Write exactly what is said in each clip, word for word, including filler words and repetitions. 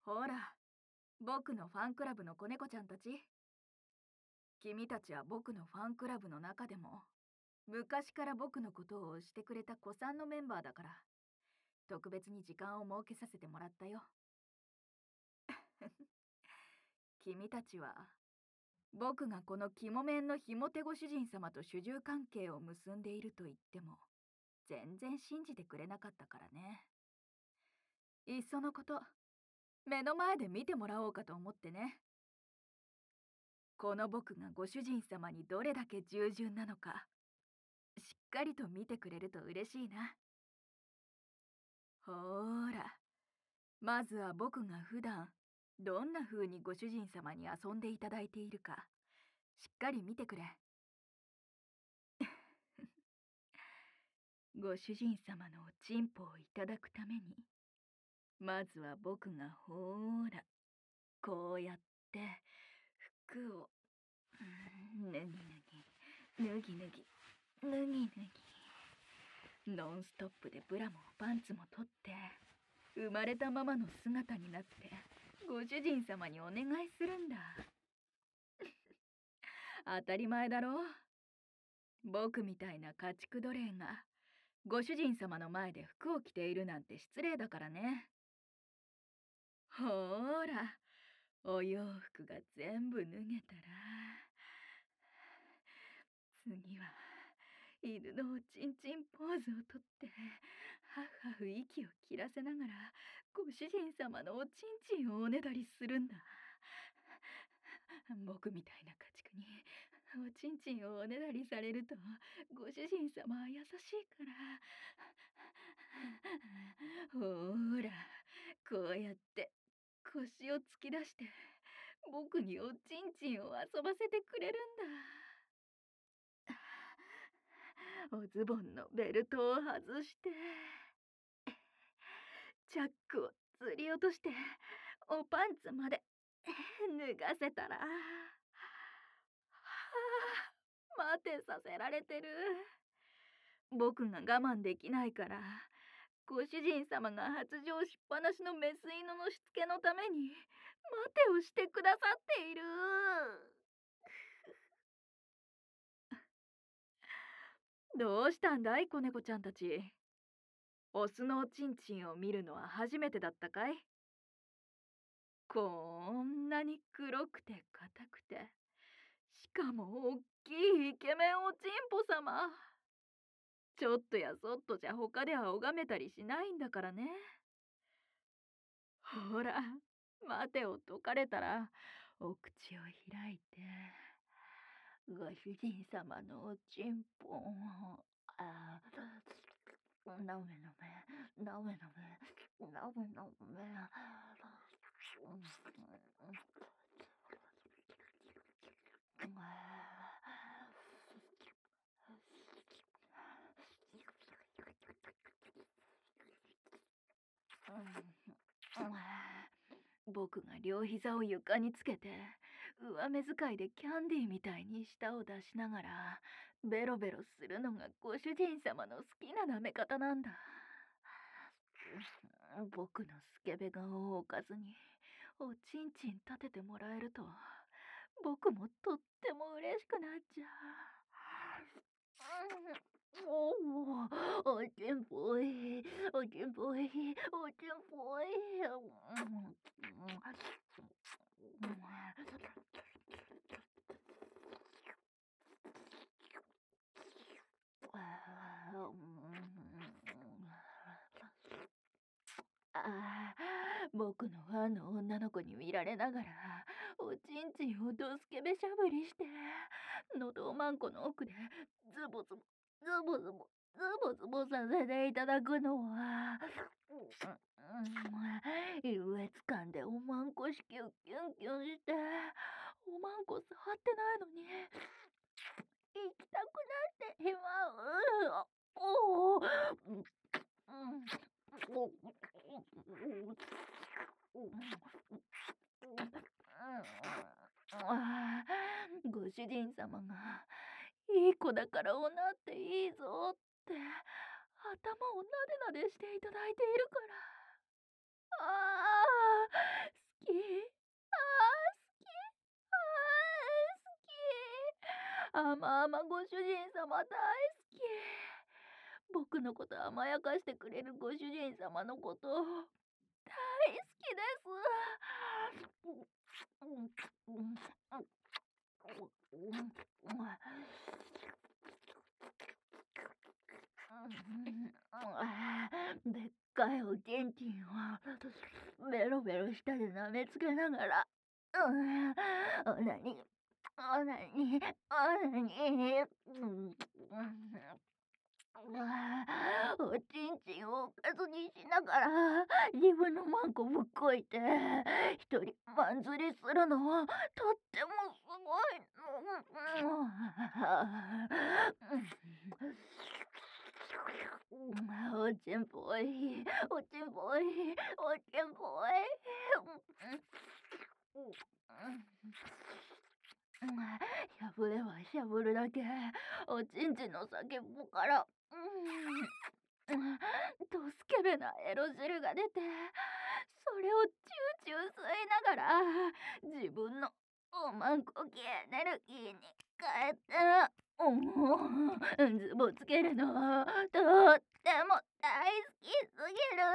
ほら、僕のファンクラブの子猫ちゃんたち。君たちは僕のファンクラブの中でも、昔から僕のことを推してくれた子さんのメンバーだから、特別に時間を設けさせてもらったよ。君たちは、僕がこの肝面のひも手ご主人様と主従関係を結んでいると言っても、全然信じてくれなかったからね。いっそのこと、目の前で見てもらおうかと思ってね。この僕がご主人様にどれだけ従順なのか、しっかりと見てくれると嬉しいな。ほーら、まずは僕が普段どんな風にご主人様に遊んでいただいているか、しっかり見てくれ。ご主人様のおちんぽをいただくために、まずは僕がほーら、こうやって服を脱ぎ脱ぎ脱ぎ脱ぎ脱ぎ脱ぎ、ノンストップでブラもパンツも取って、生まれたままの姿になってご主人様にお願いするんだ。当たり前だろ。僕みたいな家畜奴隷がご主人様の前で服を着ているなんて失礼だからね。ほーら、お洋服が全部脱げたら、次は犬のおちんちんポーズをとって、ハフハフ息を切らせながらご主人様のおちんちんをおねだりするんだ。僕みたいな家畜におちんちんをおねだりされるとご主人様は優しいから、ほーら、こうやって腰を突き出して僕におちんちんを遊ばせてくれるんだ。おズボンのベルトを外して、チャックをずり落としておパンツまで脱がせたら、はあ、待てさせられてる。僕が我慢できないから、ご主人様が発情しっぱなしのメス犬のしつけのために待てをしてくださっている。どうしたんだい、子猫ちゃんたち。オスのおちんちんを見るのは初めてだったかい？こんなに黒くて硬くて、しかもおっきいイケメンおちんぽ様。ちょっとやそっとじゃ他では拝めたりしないんだからね。ほら、待てを解かれたらお口を開いて、ご主人様のおちんぽを、あー、なめなめ、なめなめ、なめなめ。僕が両膝を床につけて、上目遣いでキャンディーみたいに舌を出しながら、ベロベロするのがご主人様の好きな舐め方なんだ。僕のスケベ顔を置かずに、おちんちん立ててもらえると、僕もとっても嬉しくなっちゃう。おお、おちんぽい、おちんぽい、おちんぽい。ああ、僕のファンの女の子に見られながら、おちんちんをドスケベしゃぶりして、のどまんこの奥でズボズボ、ズボズボ、ズボズボさせていただくのは、優越感でおまんこしキュンキュンキュンして、おまんこ触ってないのに、行きたくなってしまう。おお、ご主人様がいい子だからおなっていいぞって頭をなでなでしていただいているから、ああ、 あまあまご主人様大好き。僕のこと甘やかしてくれるご主人様のこと大好きです。でっかいおちんちんをベロベロ舌で舐めつけながら、うん、おなにおなにおなに、うんおちんちんをおかずにしながら自分のマンコぶっこいて一人マン釣りするのはとってもすごいの。おちんぽいおちんぽいおちんぽい。しゃぶればしゃぶるだけおちんちんの先っぽから、うん、ドスケベなエロ汁が出て、それをチューチュー吸いながら自分のおまんこきエネルギーに変えて、うん、ズボつけるのとっても大好きすぎる。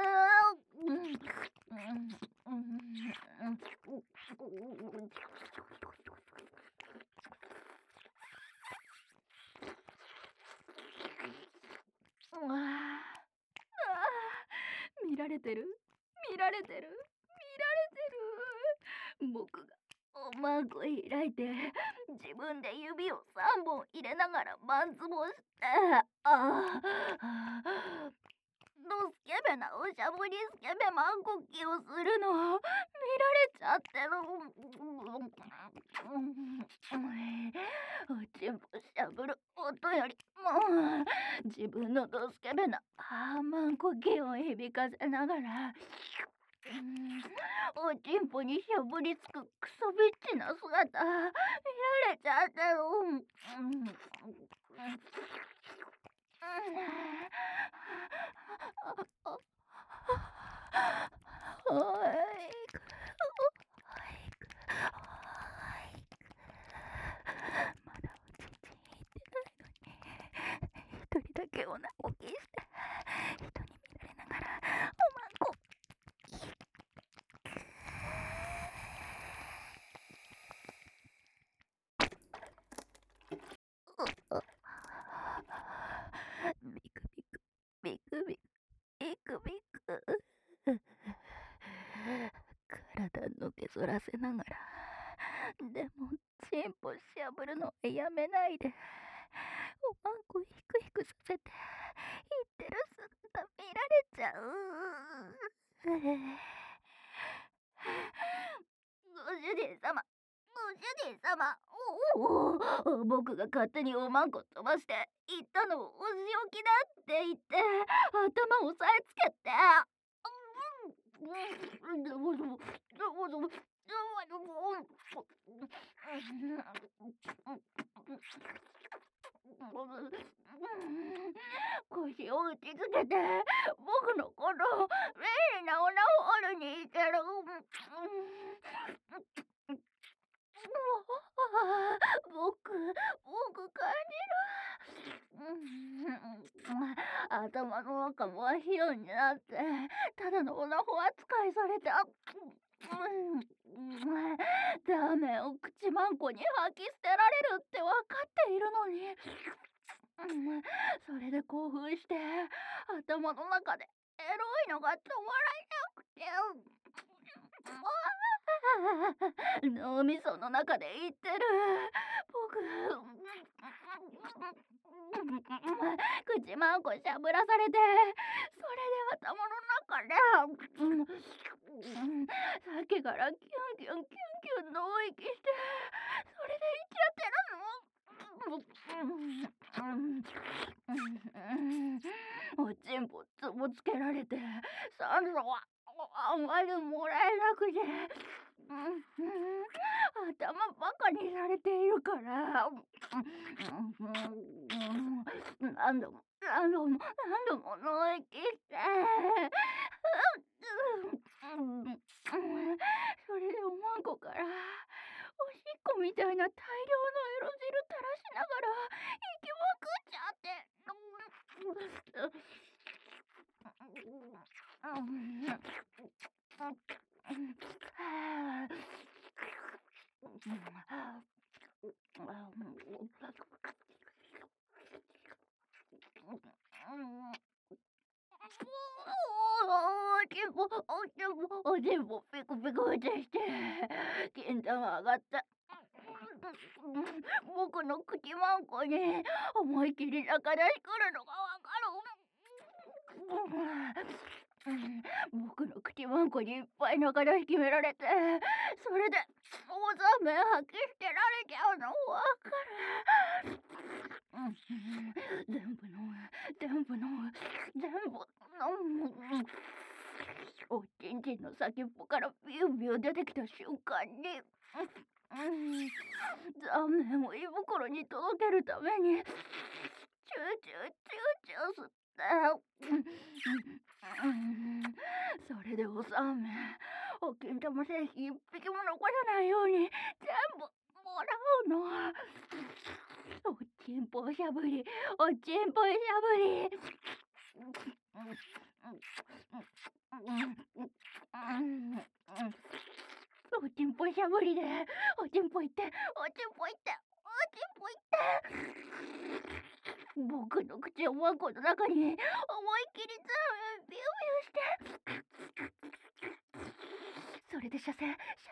ああ、見られてる見られてる見られてる。僕がおまんこ開いて自分で指をさんぼん入れながらマンツボして、ああドスケベなおしゃぶりスケベマンコキをするの見られちゃってる。おちんぽしゃぶる音よりも自分のドスケベなハーマンコキを響かせながら、おちんぽにしゃぶりつくクソビッチな姿見られちゃってる。おいまだおちんちん引いてないのに一人だけおなこきして人に見られながらおまんこビクビクビクビクビクビク体のけぞらせながら、でもチンポしゃぶるのはやめないでおまんこひくひくさせて言ってる姿見られちゃう。ご主人様ご主人様、おお僕が勝手におまんこ飛ばして言ったのをお仕置きだって言って頭を押さえつけて、腰を打ちつけて僕のこと便利なオナホールにしてる。僕僕感じる。頭の中真っ白になってただのオナホ扱いされた。ダメを口まんこに吐き捨てられるって分かっているのに、それで興奮して頭の中でエロいのが止まらなくて、脳みその中で言ってる。僕口まんこしゃぶらされて、それで頭の中でさっきからキュンキュンキュンキュンの息して、それで言っちゃってるの。おちんぽつぼつけられて酸素はあんまりもらえなくて、頭バカにされているから何度も何度も何度もの息してそれでおまんこからおしっこみたいな大量のエロ汁垂らしながおちんぽ、おちんぽ、おちんぽ、ピクピクってして、金玉上がった。僕の口まんこに思いっきり中出し来るのがわかる。僕の口まんこにいっぱい中出し決められて、それで大ざめ吐き捨てられちゃうのわかる。全部飲む、全部飲む、全部飲む。おちんちんの先っぽからビュービュー出てきた瞬間に、残念を胃袋に届けるためにチューチューチューチュー吸って、それでおさめ、お金玉製品一匹も残さないように全部もらうの。おちんぽしゃぶり、おちんぽしゃぶり。おちんぽしゃぶりで、おちんぽいって、おちんぽいって、おちんぽいって。僕の口をまんこの中に思いっきりザーメンビュービューして、それで射精、射精、射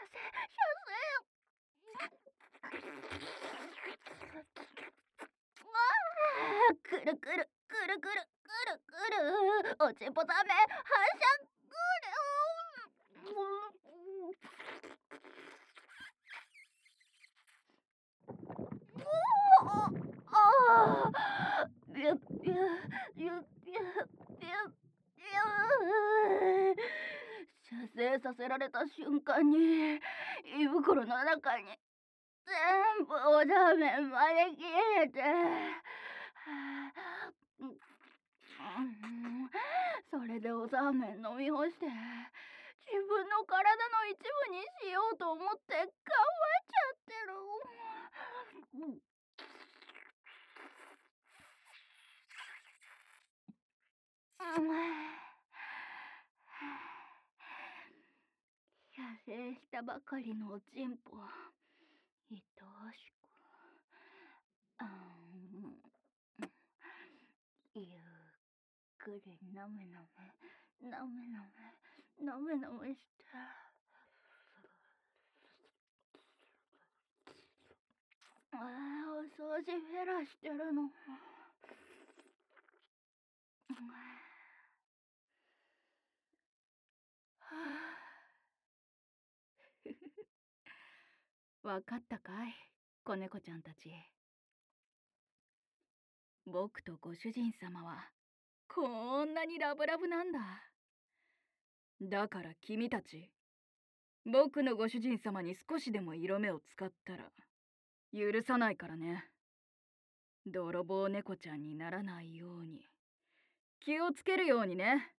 精。くるくる、くるくる、くるくる、おちんぽザーメン、反射くる。ああ、ビュッビュッビュッビュッビュッビュッ。射精させられた瞬間に胃袋の中に全部おザーメンまで切れて、それでおザーメン飲み干して自分の体の一部にしようと思って頑張っちゃってる。射精したばかりのおちんぽ、愛おしく、あん、ゆっくりなめなめ、なめなめ、なめなめして、ああ、お掃除フェラしてるの。わかったかい、子猫ちゃんたち。僕とご主人様はこんなにラブラブなんだ。だから君たち、僕のご主人様に少しでも色目を使ったら許さないからね。泥棒猫ちゃんにならないように気をつけるようにね。